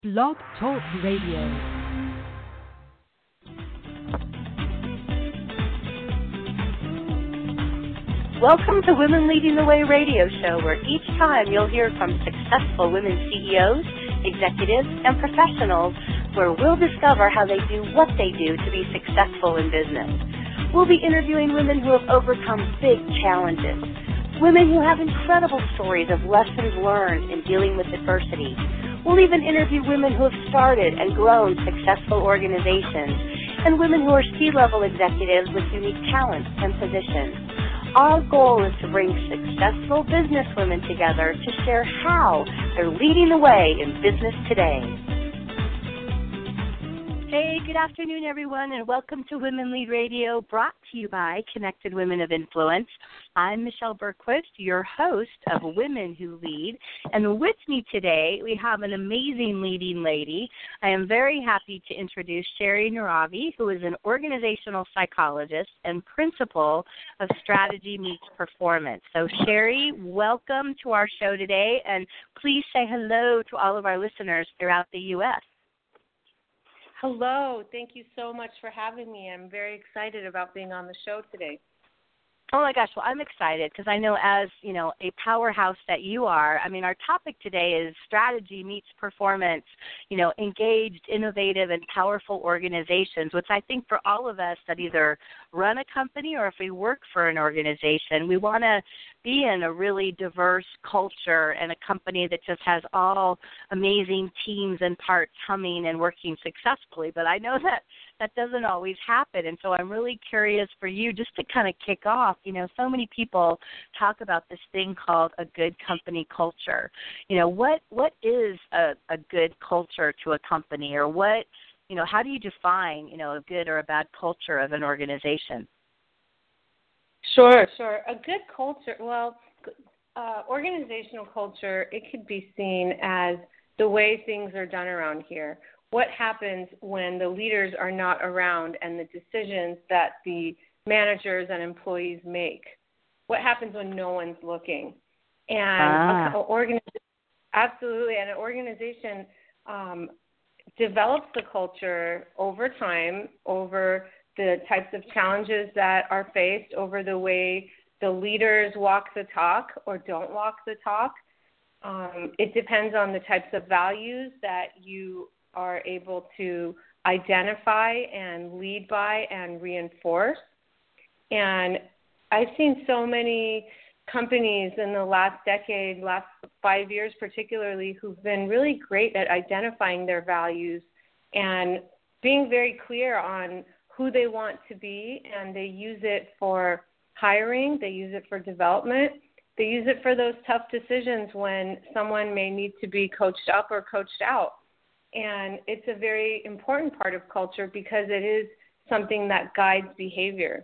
Blog Talk Radio. Welcome to Women Leading the Way radio show, where each time you'll hear from successful women CEOs, executives, and professionals, where we'll discover how they do what they do to be successful in business. We'll be interviewing women who have overcome big challenges, women who have incredible stories of lessons learned in dealing with adversity. We'll even interview women who have started and grown successful organizations, and women who are C-level executives with unique talents and positions. Our goal is to bring successful businesswomen together to share how they're leading the way in business today. Hey, good afternoon, everyone, and welcome to Women Lead Radio, brought to you by Connected Women of Influence. I'm Michelle Bergquist, your host of Women Who Lead, and with me today, we have an amazing leading lady. I am very happy to introduce Sherry Naravi, who is an organizational psychologist and principal of Strategy Meets Performance. So, Sherry, welcome to our show today, and please say hello to all of our listeners throughout the U.S. Hello. Thank you so much for having me. I'm very excited about being on the show today. Oh, my gosh. Well, I'm excited because I know as, a powerhouse that you are, our topic today is strategy meets performance, engaged, innovative, and powerful organizations, which I think for all of us that either run a company or if we work for an organization, we want to be in a really diverse culture and a company that just has all amazing teams and parts humming and working successfully. But I know that doesn't always happen. And so I'm really curious for you just to kind of kick off. So many people talk about this thing called a good company culture. What is a good culture to a company, or how do you define, a good or a bad culture of an organization? Sure. A good culture, organizational culture, it could be seen as the way things are done around here. What happens when the leaders are not around and the decisions that the managers and employees make? What happens when no one's looking? And absolutely, and an organization develops the culture over time, over the types of challenges that are faced, over the way the leaders walk the talk or don't walk the talk. It depends on the types of values that you are able to identify and lead by and reinforce. And I've seen so many companies in the last decade, last 5 years particularly, who've been really great at identifying their values and being very clear on who they want to be, and they use it for hiring, they use it for development, they use it for those tough decisions when someone may need to be coached up or coached out. And it's a very important part of culture because it is something that guides behavior.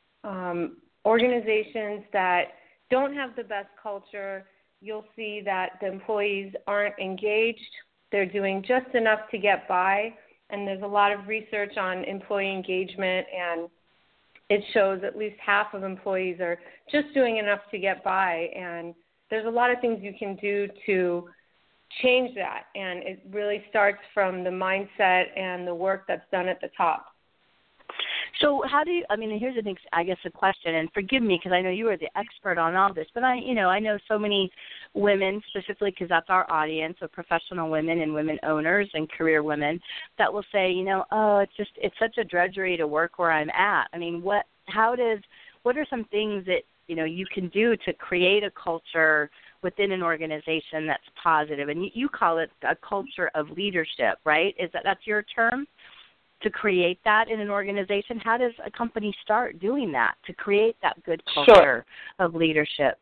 Organizations that don't have the best culture, you'll see that the employees aren't engaged. They're doing just enough to get by. And there's a lot of research on employee engagement, and it shows at least half of employees are just doing enough to get by. And there's a lot of things you can do to change that. And it really starts from the mindset and the work that's done at the top. So how do you, here's a question, and forgive me because I know you are the expert on all this, but I know so many women, specifically because that's our audience of professional women and women owners and career women, that will say, it's such a drudgery to work where I'm at. What are some things that, you can do to create a culture within an organization that's positive? And you call it a culture of leadership, right? That's your term? To create that in an organization? How does a company start doing that to create that good culture of leadership?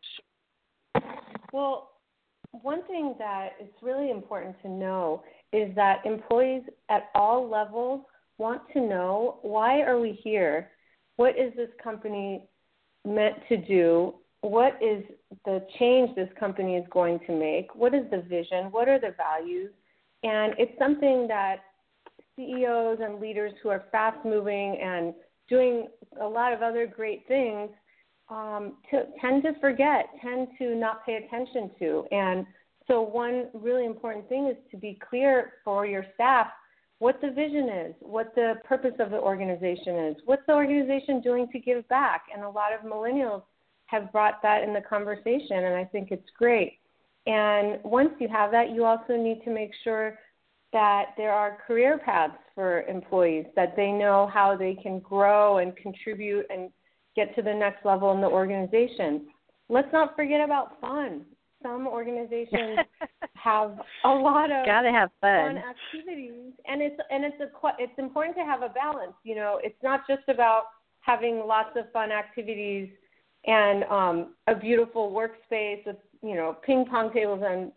Well, one thing that is really important to know is that employees at all levels want to know, why are we here? What is this company meant to do? What is the change this company is going to make? What is the vision? What are the values? And it's something that CEOs and leaders who are fast-moving and doing a lot of other great things tend to forget, tend to not pay attention to. And So one really important thing is to be clear for your staff what the vision is, what the purpose of the organization is, what's the organization doing to give back. And a lot of millennials have brought that in the conversation, and I think it's great. And once you have that, you also need to make sure that there are career paths for employees, that they know how they can grow and contribute and get to the next level in the organization. Let's not forget about fun. Some organizations have a lot of gotta have fun activities, and it's important to have a balance. You know, it's not just about having lots of fun activities and a beautiful workspace with, you know, ping pong tables and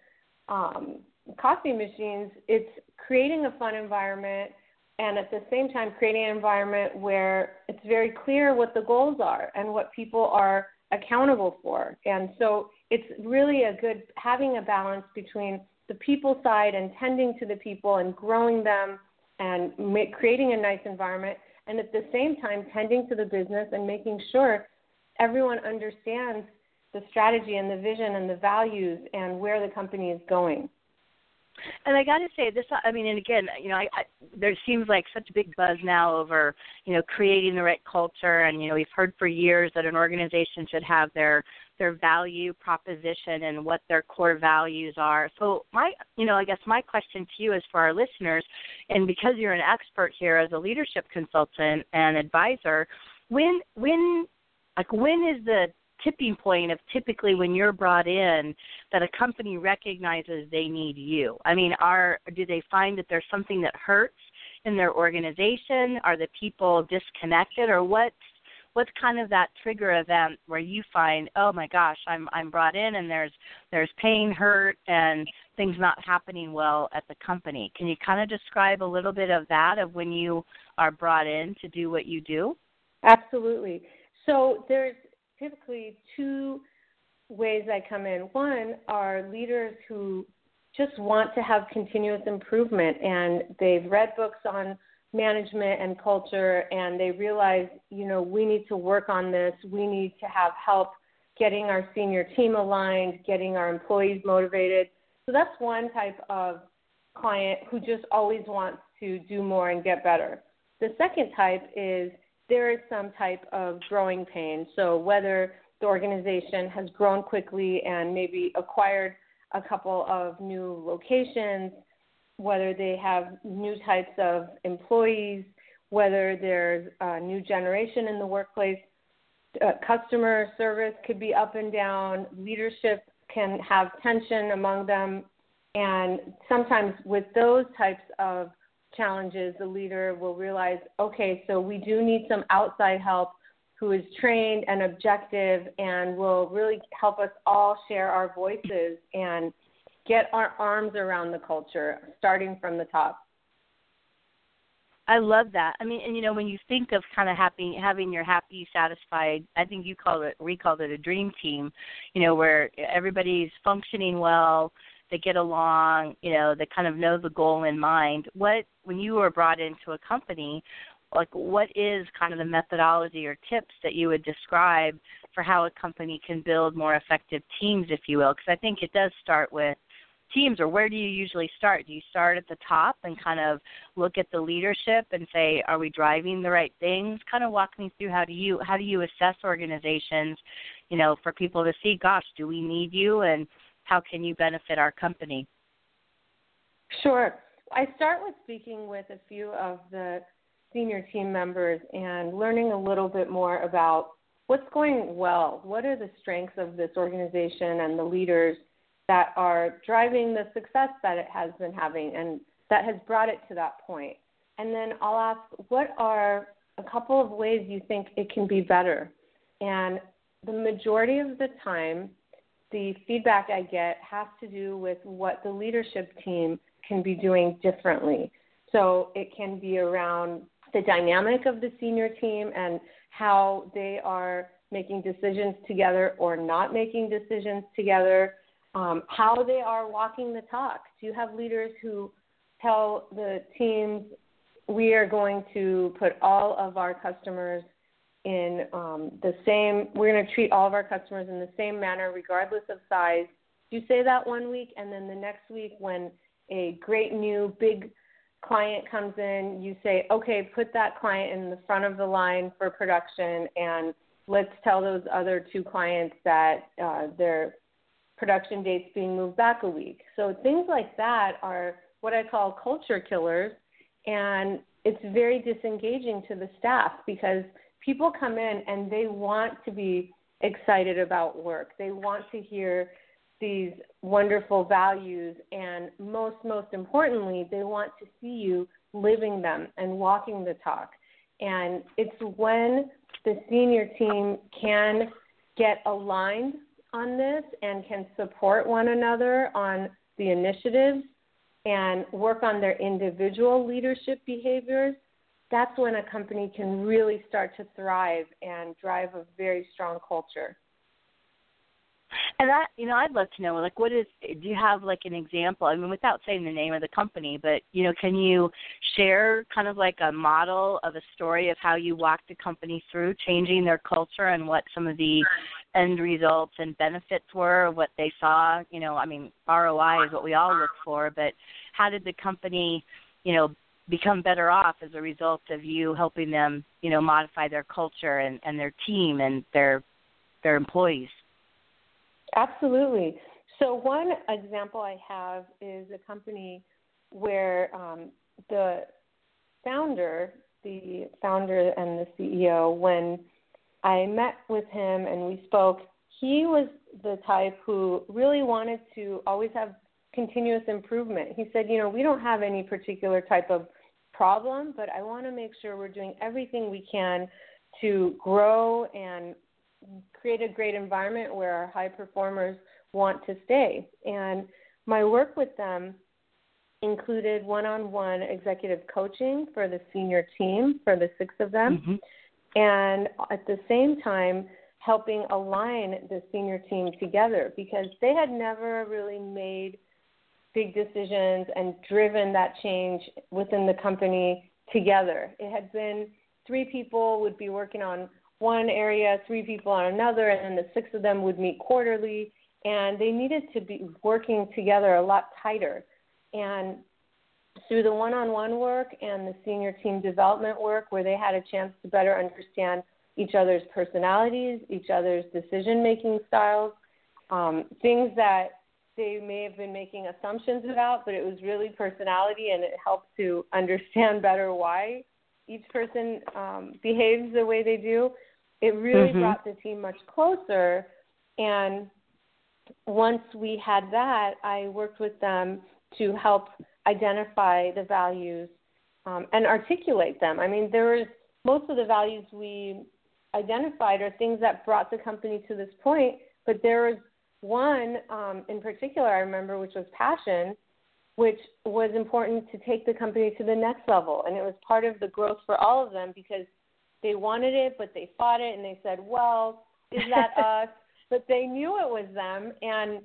coffee machines. It's creating a fun environment, and at the same time creating an environment where it's very clear what the goals are and what people are accountable for. And so it's really having a balance between the people side and tending to the people and growing them and creating a nice environment, and at the same time tending to the business and making sure everyone understands the strategy and the vision and the values and where the company is going. And I got to say this, I mean, and again, you know, there seems like such a big buzz now over, you know, creating the right culture. And, you know, we've heard for years that an organization should have their value proposition and what their core values are. So I guess my question to you is for our listeners, and because you're an expert here as a leadership consultant and advisor, when is the tipping point of typically when you're brought in that a company recognizes they need you? I mean, do they find that there's something that hurts in their organization? Are the people disconnected, or what's kind of that trigger event where you find, oh my gosh, I'm brought in and there's pain, hurt, and things not happening well at the company? Can you kind of describe a little bit of that, of when you are brought in to do what you do? Absolutely. So there's typically two ways I come in. One are leaders who just want to have continuous improvement, and they've read books on management and culture, and they realize, you know, we need to work on this. We need to have help getting our senior team aligned, getting our employees motivated. So that's one type of client who just always wants to do more and get better. The second type is there is some type of growing pain. So whether the organization has grown quickly and maybe acquired a couple of new locations, whether they have new types of employees, whether there's a new generation in the workplace, customer service could be up and down, leadership can have tension among them, and sometimes with those types of challenges, the leader will realize, okay, so we do need some outside help who is trained and objective and will really help us all share our voices and get our arms around the culture, starting from the top. I love that. I mean, and you know, when you think of kind of having your happy, satisfied, I think we called it a dream team, you know, where everybody's functioning well, they get along, you know, they kind of know the goal in mind. When you were brought into a company, like what is kind of the methodology or tips that you would describe for how a company can build more effective teams, if you will? Because I think it does start with teams, or where do you usually start? Do you start at the top and kind of look at the leadership and say, are we driving the right things? Kind of walk me through how do you assess organizations, you know, for people to see, gosh, do we need you, and how can you benefit our company? Sure. I start with speaking with a few of the senior team members and learning a little bit more about what's going well, what are the strengths of this organization and the leaders that are driving the success that it has been having and that has brought it to that point. And then I'll ask, what are a couple of ways you think it can be better? And the majority of the time, the feedback I get has to do with what the leadership team can be doing differently. So it can be around the dynamic of the senior team and how they are making decisions together or not making decisions together, how they are walking the talk. Do you have leaders who tell the teams, we are going to put all of our customers in we're going to treat all of our customers in the same manner regardless of size? You say that one week, and then the next week when a great new big client comes in, you say, okay, put that client in the front of the line for production, and let's tell those other 2 clients that their production date's being moved back a week. So things like that are what I call culture killers, and it's very disengaging to the staff because people come in and they want to be excited about work. They want to hear these wonderful values, and most importantly, they want to see you living them and walking the talk. And it's when the senior team can get aligned on this and can support one another on the initiatives and work on their individual leadership behaviors, that's when a company can really start to thrive and drive a very strong culture. And that, I'd love to know, like, do you have like an example? I mean, without saying the name of the company, but, can you share kind of like a model of a story of how you walked the company through changing their culture and what some of the end results and benefits were, what they saw? I mean, ROI is what we all look for, but how did the company, become better off as a result of you helping them, modify their culture and their team and their employees? Absolutely. So one example I have is a company where the founder and the CEO, when I met with him and we spoke, he was the type who really wanted to always have continuous improvement. He said, we don't have any particular type of problem, but I want to make sure we're doing everything we can to grow and create a great environment where our high performers want to stay. And my work with them included one-on-one executive coaching for the senior team, for the 6 of them, and at the same time helping align the senior team together because they had never really made big decisions and driven that change within the company together. It had been 3 people would be working on one area, 3 people on another, and then the 6 of them would meet quarterly, and they needed to be working together a lot tighter. And through the one-on-one work and the senior team development work where they had a chance to better understand each other's personalities, each other's decision-making styles, things that they may have been making assumptions about, but it was really personality, and it helped to understand better why each person behaves the way they do. It really brought the team much closer, and once we had that, I worked with them to help identify the values and articulate them. I mean, most of the values we identified are things that brought the company to this point, but there was one in particular I remember, which was passion, which was important to take the company to the next level. And it was part of the growth for all of them because they wanted it, but they fought it, and they said, well, is that us? But they knew it was them. And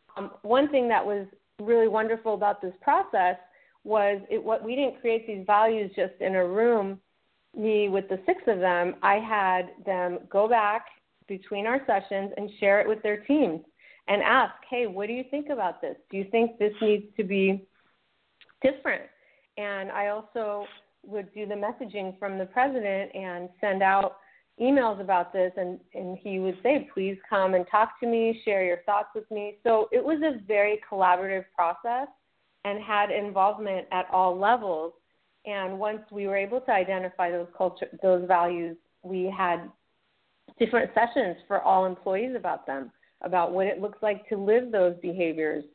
one thing that was really wonderful about this process was we didn't create these values just in a room, me with the 6 of them. I had them go back between our sessions and share it with their teams and ask, hey, what do you think about this? Do you think this needs to be different? And I also would do the messaging from the president and send out emails about this, and he would say, please come and talk to me, share your thoughts with me. So it was a very collaborative process and had involvement at all levels. And once we were able to identify those values, we had different sessions for all employees about them, about what it looks like to live those behaviors,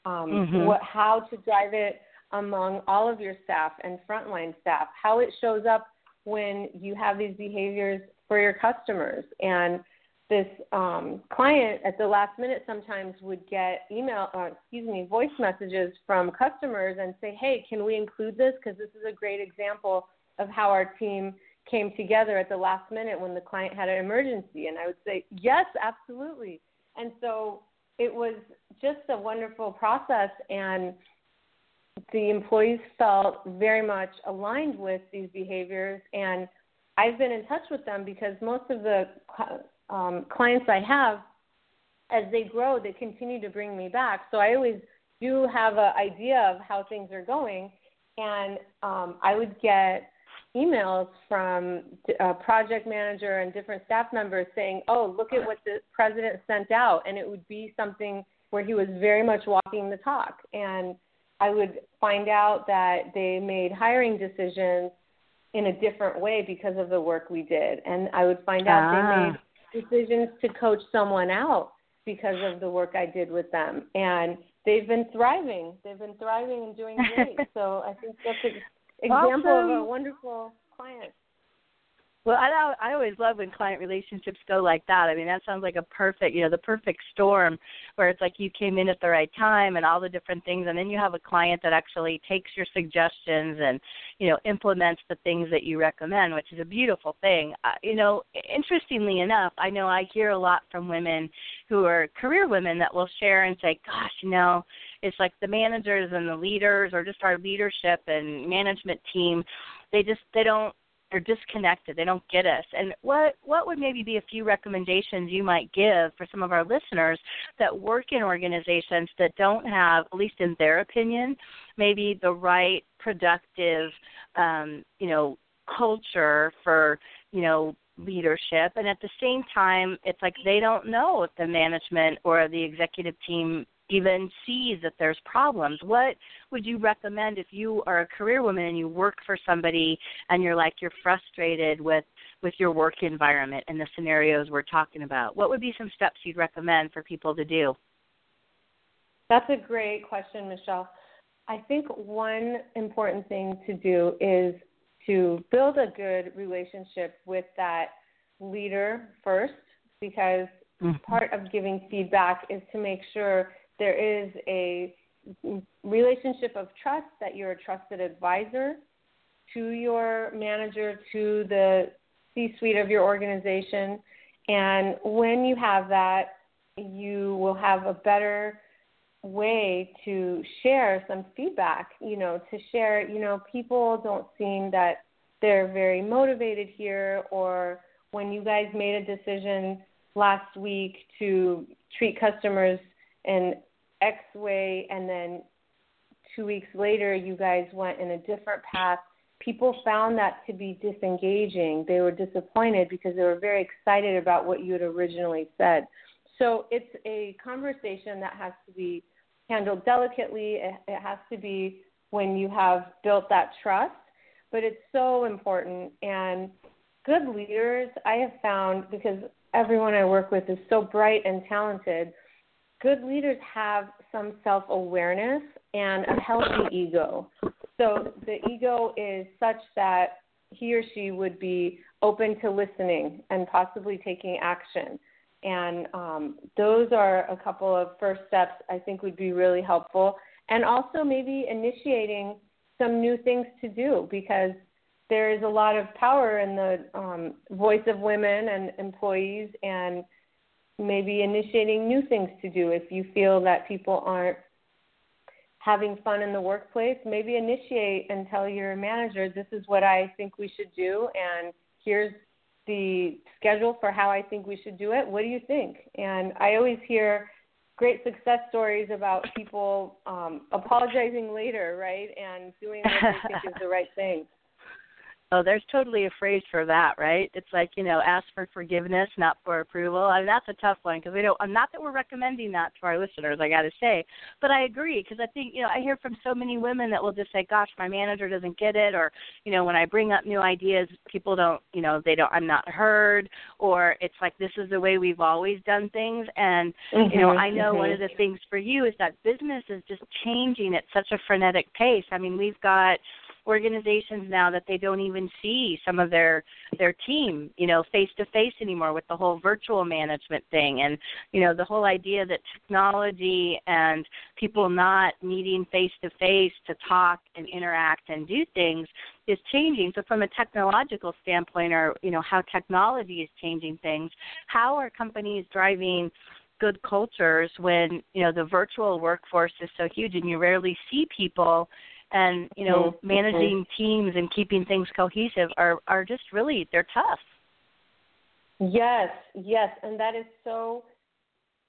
how to drive it among all of your staff and frontline staff, how it shows up when you have these behaviors for your customers. And this client at the last minute sometimes would get voice messages from customers and say, hey, can we include this? Because this is a great example of how our team came together at the last minute when the client had an emergency. And I would say, yes, absolutely. And so it was just a wonderful process, and the employees felt very much aligned with these behaviors. And I've been in touch with them because most of the clients I have as they grow, they continue to bring me back. So I always do have an idea of how things are going. And I would get emails from a project manager and different staff members saying, oh, look at what the president sent out. And it would be something where he was very much walking the talk. And I would find out that they made hiring decisions in a different way because of the work we did. And I would find out they made decisions to coach someone out because of the work I did with them. And they've been thriving. They've been thriving and doing great. So I think that's an example of a wonderful client. Well, I always love when client relationships go like that. I mean, that sounds like a perfect, the perfect storm where it's like you came in at the right time and all the different things, and then you have a client that actually takes your suggestions and, implements the things that you recommend, which is a beautiful thing. Interestingly enough, I know I hear a lot from women who are career women that will share and say, gosh, it's like the managers and the leaders or just our leadership and management team, they're disconnected. They don't get us. And what would maybe be a few recommendations you might give for some of our listeners that work in organizations that don't have, at least in their opinion, maybe the right productive, culture for, leadership, and at the same time, it's like they don't know if the management or the executive team even sees that there's problems. What would you recommend if you are a career woman and you work for somebody and you're frustrated with your work environment and the scenarios we're talking about? What would be some steps you'd recommend for people to do? That's a great question, Michelle. I think one important thing to do is to build a good relationship with that leader first, because part of giving feedback is to make sure there is a relationship of trust, that you're a trusted advisor to your manager, to the C-suite of your organization. And when you have that, you will have a better way to share some feedback, to share, people don't seem that they're very motivated here, or when you guys made a decision last week to treat customers in X way, and then 2 weeks later you guys went in a different path, people found that to be disengaging. They were disappointed because they were very excited about what you had originally said. So it's a conversation that has to be handled delicately. It has to be when you have built that trust, but it's so important. And good leaders, I have found, because everyone I work with is so bright and talented, good leaders have some self-awareness and a healthy ego. So the ego is such that he or she would be open to listening and possibly taking action. And those are a couple of first steps I think would be really helpful. And also maybe initiating some new things to do, because there is a lot of power in the voice of women and employees, and maybe initiating new things to do. If you feel that people aren't having fun in the workplace, maybe initiate and tell your manager, this is what I think we should do, and here's the schedule for how I think we should do it. What do you think? And I always hear great success stories about people apologizing later, right, and doing what they think is the right thing. Oh, there's totally a phrase for that, right? It's like, ask for forgiveness, not for approval. I mean, that's a tough one, because not that we're recommending that to our listeners, I got to say, but I agree, because I think, I hear from so many women that will just say, gosh, my manager doesn't get it, or, when I bring up new ideas, people don't, I'm not heard, or it's like, this is the way we've always done things. And, I know one of the things for you is that business is just changing at such a frenetic pace. I mean, we've got organizations now that they don't even see some of their team, face-to-face anymore with the whole virtual management thing, and, the whole idea that technology and people not meeting face-to-face to talk and interact and do things is changing. So from a technological standpoint, or, how technology is changing things, how are companies driving good cultures when, the virtual workforce is so huge and you rarely see people, and, managing teams and keeping things cohesive are just really, they're tough. Yes, and that is so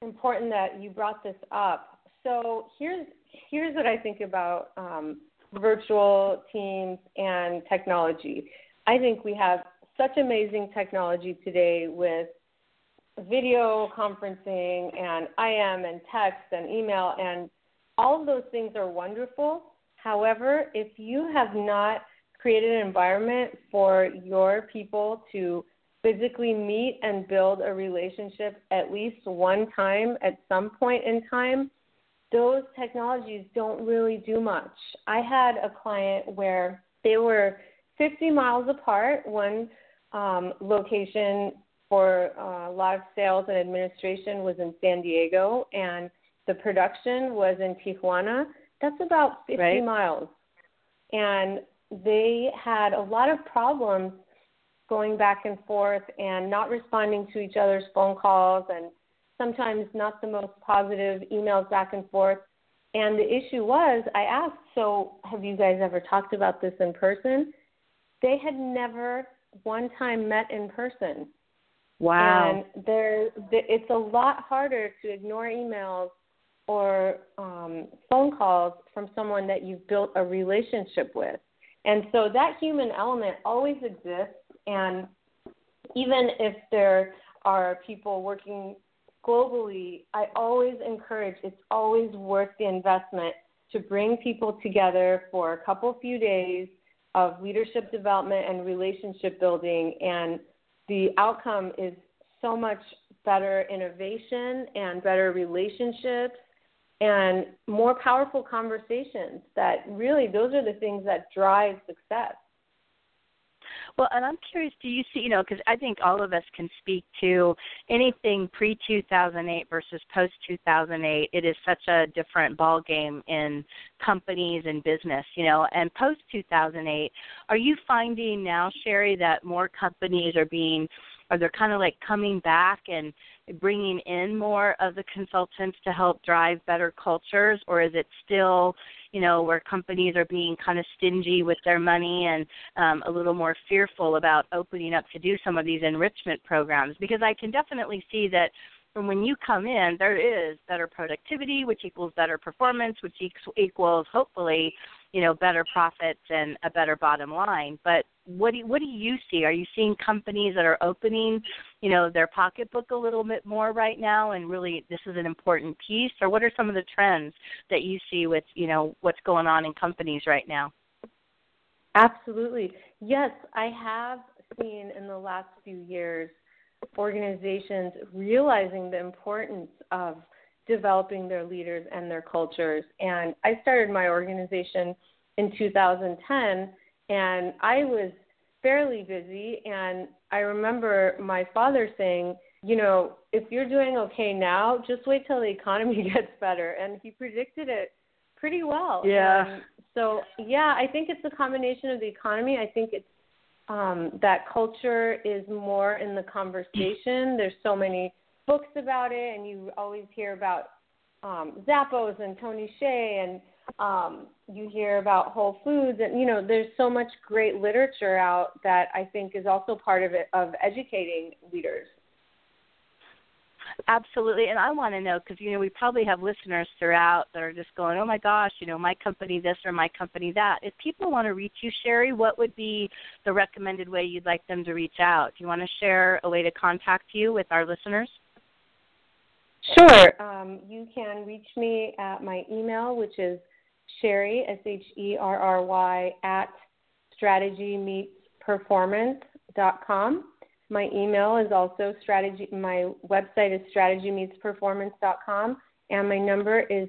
important that you brought this up. So here's what I think about virtual teams and technology. I think we have such amazing technology today with video conferencing and IM and text and email, and all of those things are wonderful. However, if you have not created an environment for your people to physically meet and build a relationship at least one time at some point in time, those technologies don't really do much. I had a client where they were 50 miles apart. One location for a lot of sales and administration was in San Diego, and the production was in Tijuana. That's about 50 miles. And they had a lot of problems going back and forth and not responding to each other's phone calls, and sometimes not the most positive emails back and forth. And the issue was, I asked, so have you guys ever talked about this in person? They had never one time met in person. Wow. And it's a lot harder to ignore emails or phone calls from someone that you've built a relationship with. And so that human element always exists. And even if there are people working globally, I always encourage, it's always worth the investment to bring people together for a few days of leadership development and relationship building. And the outcome is so much better innovation and better relationships and more powerful conversations. That really, those are the things that drive success. Well, and I'm curious, do you see, because I think all of us can speak to anything pre-2008 versus post-2008. It is such a different ballgame in companies and business, and post-2008, are you finding now, Sherry, that more companies are they're kind of like coming back and bringing in more of the consultants to help drive better cultures, or is it still, where companies are being kind of stingy with their money and a little more fearful about opening up to do some of these enrichment programs? Because I can definitely see that from when you come in, there is better productivity, which equals better performance, which equals hopefully, better profits and a better bottom line. But what do you see? Are you seeing companies that are opening, their pocketbook a little bit more right now, and really this is an important piece? Or what are some of the trends that you see with, what's going on in companies right now? Absolutely. Yes, I have seen in the last few years organizations realizing the importance of developing their leaders and their cultures. And I started my organization in 2010, and I was fairly busy. And I remember my father saying, if you're doing okay now, just wait till the economy gets better. And he predicted it pretty well. Yeah. And so, I think it's a combination of the economy. I think it's that culture is more in the conversation. There's so many books about it, and you always hear about Zappos and Tony Hsieh, and you hear about Whole Foods, and there's so much great literature out that I think is also part of it, of educating leaders. Absolutely, and I want to know, because, we probably have listeners throughout that are just going, oh, my gosh, my company this or my company that. If people want to reach you, Sherry, what would be the recommended way you'd like them to reach out? Do you want to share a way to contact you with our listeners? Sure. You can reach me at my email, which is Sherry, SHERRY, at strategymeetsperformance.com. My email is also my website is strategymeetsperformance.com, and my number is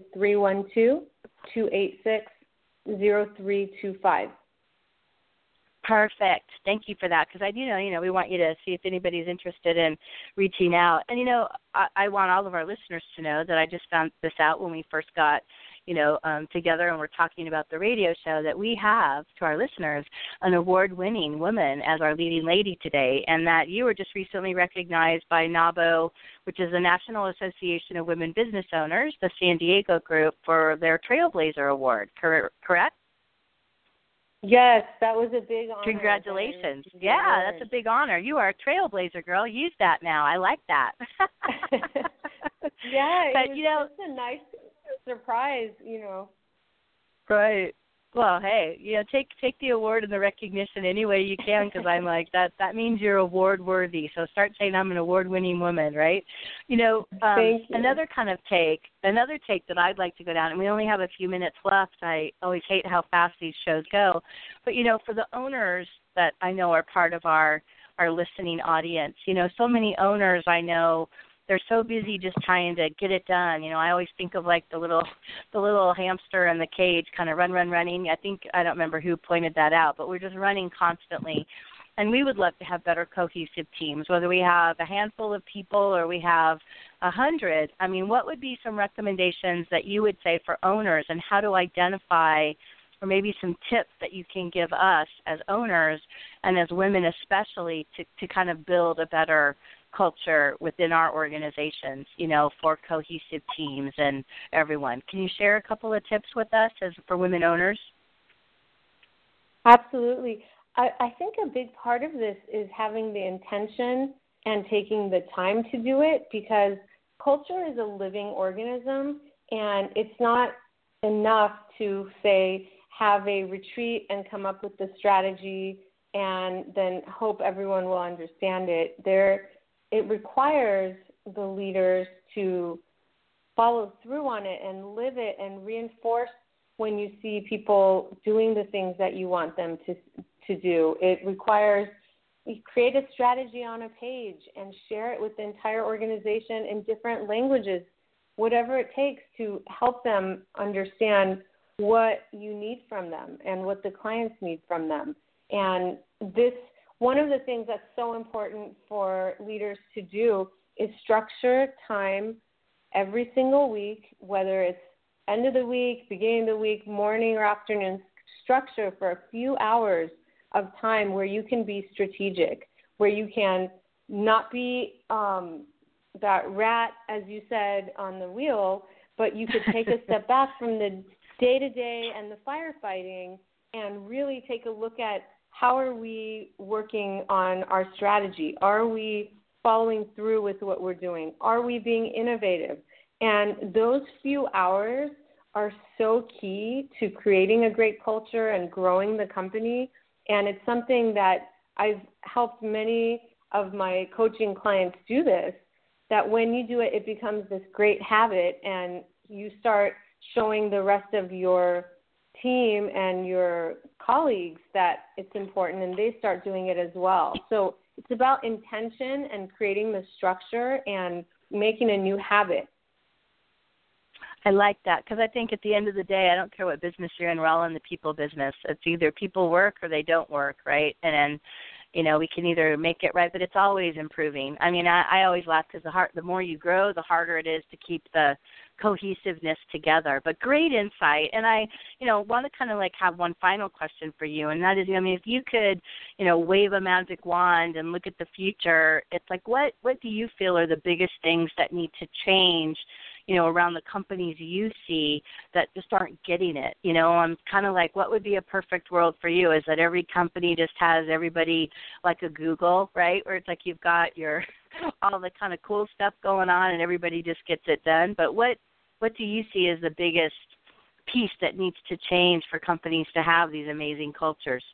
312-286-0325. Perfect. Thank you for that, because I do know, we want you to see if anybody's interested in reaching out. And, I want all of our listeners to know that I just found this out when we first got, together and we're talking about the radio show, that we have, to our listeners, an award-winning woman as our leading lady today, and that you were just recently recognized by NAWBO, which is the National Association of Women Business Owners, the San Diego group, for their Trailblazer Award, correct? Yes, that was a big honor. Congratulations. Yeah, that's a big honor. You are a trailblazer, girl. Use that now. I like that. Yeah, but it was just a nice surprise. Right. Well, hey, take the award and the recognition any way you can, because I'm like that means you're award worthy. So start saying I'm an award-winning woman, right? Thank you. Another take that I'd like to go down, and we only have a few minutes left. I always hate how fast these shows go, but for the owners that I know are part of our listening audience, so many owners I know. They're so busy just trying to get it done. I always think of like the little hamster in the cage, kind of running. I don't remember who pointed that out, but we're just running constantly. And we would love to have better cohesive teams, whether we have a handful of people or we have 100. I mean, what would be some recommendations that you would say for owners, and how to identify, or maybe some tips that you can give us as owners and as women especially to kind of build a better culture within our organizations, for cohesive teams and everyone. Can you share a couple of tips with us for women owners? Absolutely. I think a big part of this is having the intention and taking the time to do it, because culture is a living organism, and it's not enough to, say, have a retreat and come up with the strategy and then hope everyone will understand it. It requires the leaders to follow through on it and live it and reinforce when you see people doing the things that you want them to do. It requires you create a strategy on a page and share it with the entire organization in different languages, whatever it takes to help them understand what you need from them and what the clients need from them. And one of the things that's so important for leaders to do is structure time every single week, whether it's end of the week, beginning of the week, morning or afternoon. Structure for a few hours of time where you can be strategic, where you can not be that rat, as you said, on the wheel, but you could take a step back from the day-to-day and the firefighting and really take a look at how are we working on our strategy? Are we following through with what we're doing? Are we being innovative? And those few hours are so key to creating a great culture and growing the company. And it's something that I've helped many of my coaching clients do this, that when you do it, it becomes this great habit, and you start showing the rest of your team and your colleagues that it's important, and they start doing it as well. So it's about intention and creating the structure and making a new habit. I like that, because I think at the end of the day, I don't care what business you're in, we're all in the people business. It's either people work or they don't work, right? And then, we can either make it right, but it's always improving. I mean, I always laugh because the more you grow, the harder it is to keep the cohesiveness together. But great insight. And I, want to kind of like have one final question for you, and that is, if you could, wave a magic wand and look at the future, it's like, what do you feel are the biggest things that need to change, around the companies you see that just aren't getting it? I'm kind of like, what would be a perfect world for you? Is that every company just has everybody like a Google, right? Where it's like you've got all the kind of cool stuff going on and everybody just gets it done. But what do you see as the biggest piece that needs to change for companies to have these amazing cultures?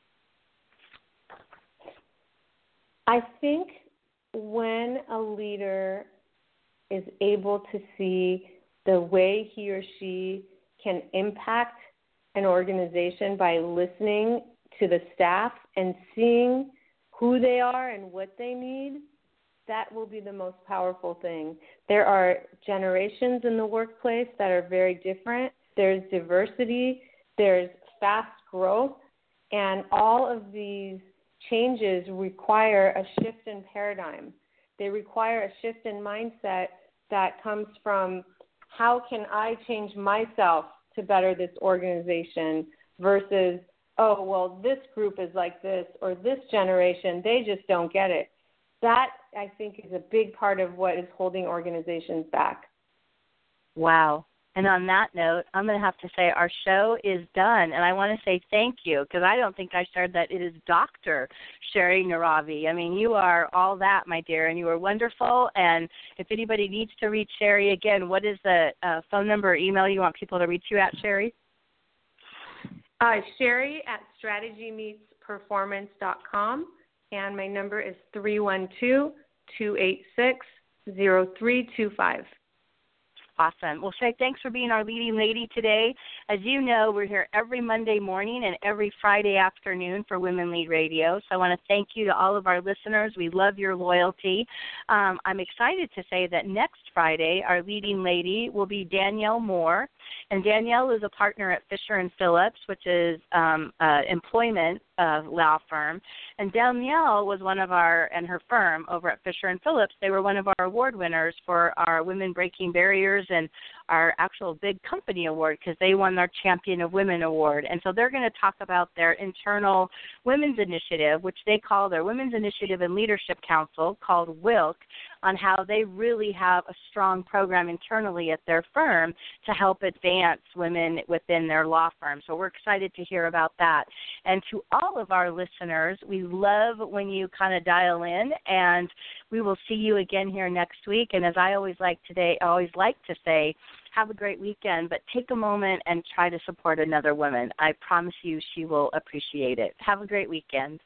I think when a leader is able to see the way he or she can impact an organization by listening to the staff and seeing who they are and what they need, that will be the most powerful thing. There are generations in the workplace that are very different. There's diversity, there's fast growth, and all of these changes require a shift in paradigm. They require a shift in mindset that comes from how can I change myself to better this organization versus, oh, well, this group is like this, or this generation, they just don't get it. That, I think, is a big part of what is holding organizations back. Wow. And on that note, I'm going to have to say our show is done. And I want to say thank you, because I don't think I shared that it is Dr. Sherry Naravi. I mean, you are all that, my dear, and you are wonderful. And if anybody needs to reach Sherry, again, what is the phone number or email you want people to reach you at, Sherry? Sherry at strategymeetsperformance.com, and my number is 312-286-0325. Awesome. Well, Shay, thanks for being our leading lady today. As you know, we're here every Monday morning and every Friday afternoon for Women Lead Radio. So I want to thank you to all of our listeners. We love your loyalty. I'm excited to say that next Friday, our leading lady will be Danielle Moore. And Danielle is a partner at Fisher & Phillips, which is employment law firm. And Danielle was one of and her firm over at Fisher & Phillips, they were one of our award winners for our Women Breaking Barriers and our actual big company award, because they won our Champion of Women award. And so they're going to talk about their internal women's initiative, which they call their Women's Initiative and Leadership Council, called WILC, on how they really have a strong program internally at their firm to help advance women within their law firm. So we're excited to hear about that. And to all of our listeners, we love when you kind of dial in, and we will see you again here next week. And as I always like to say, have a great weekend, but take a moment and try to support another woman. I promise you she will appreciate it. Have a great weekend.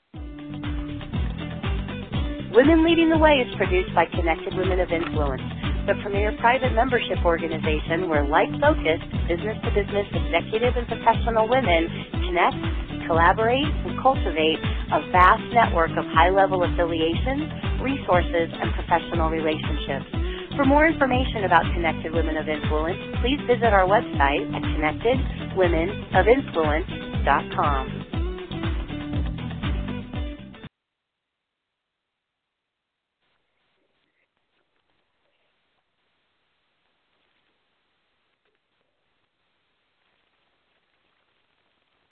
Women Leading the Way is produced by Connected Women of Influence, the premier private membership organization where like-focused, business-to-business executive and professional women connect, collaborate, and cultivate a vast network of high-level affiliations, resources, and professional relationships. For more information about Connected Women of Influence, please visit our website at connectedwomenofinfluence.com.